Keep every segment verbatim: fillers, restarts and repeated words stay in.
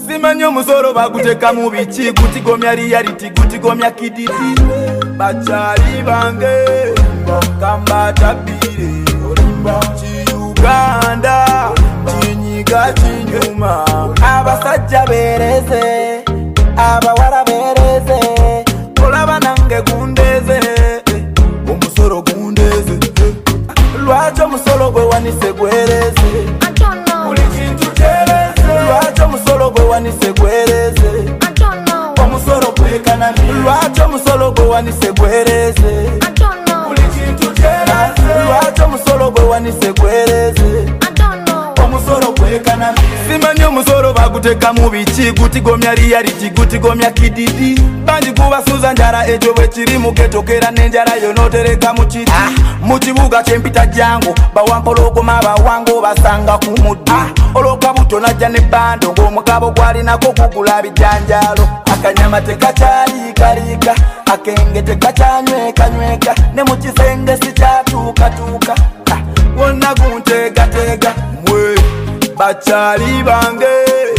Simanyo musoro baguteka mu biki gutigomya reality gutigomya kididi bachali bange kamba tabire chi Uganda chinyiga chinyuma abasajja bereze abawara bereze olaba nange gundeze omusoro gundeze lwacho musoro gwe wanise gwereze uli kintu kyereze lwacho musoro gwe wanise gwereze omusoro kwekana lwacho musoro gwe wanise gwereze uli kintu kyereze lwacho musoro gwe wanise gwereze omusoro kwekana simanyo musoro baguteka mu biki gutigomya reality gutigomya kididi banji kubasuza njara ejo bwe kiri mu getokera nenjara yo notereka mu kiti ah. mu kibuga kyempita jango bawampolo goma bawango basanga ku muddi ah. oloka buto najja ne bando ng'omugabo gwali nako kugula bijanjalo akanyama tekachali kalika akenge tekachanyweka nyweka ne mu kisenge sikyatuuka tuuka ah. wonna guntega tega mwe bachali bange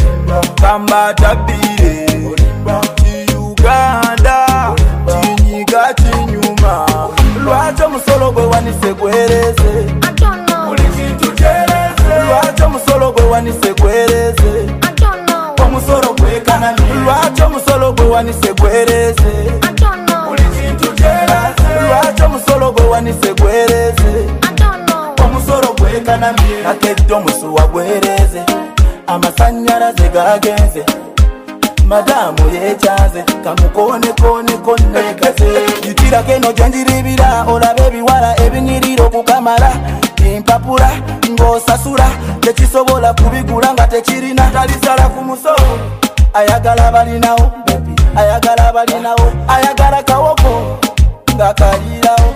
kamba tabire chi Uganda chinyiga chinyuma lwacho musolo gwe wanise gwereze uli kintu kyereze lwacho musolo gwe wanise gwereze omusoro kwekana lwacho musolo gwe wanise gwereze uli kintu kyereze lwacho musolo gwe wanise gwereze omusoro kwekana akeddo musuwa gwereze amasanyalaze gagenze madamu yekyanze kamukone kone kone kase yitira keno janjiribira olabe ebiwala ebinyiriro kukamala impapula ngosasula tekisobola kubigula nga tekirina talisala ku musoro ayagala balinawo ayagala balinawo ayagala kawoko nga kalirawo.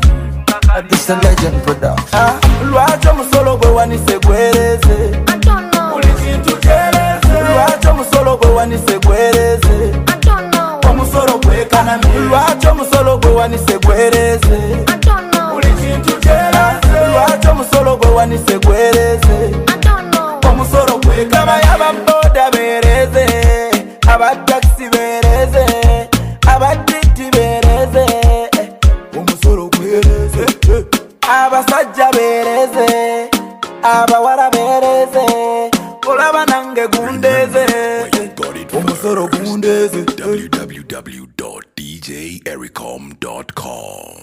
It's a legend production. Ah, lwacho musolo gwe wanise gwereze uli kintu kyereze lwacho musolo gwe wanise gwereze omusoro kwekana lwacho musolo gwe wanise gwereze uli kintu kyereze lwacho musolo gwe wanise gwereze omusoro kwekana ababoda bereze abataxi bereze abaditi bereze omusoro gwereze abasajja bereze abawara bereze olaba nange gundeze omusoro gundeze w w w dot d j ericom dot com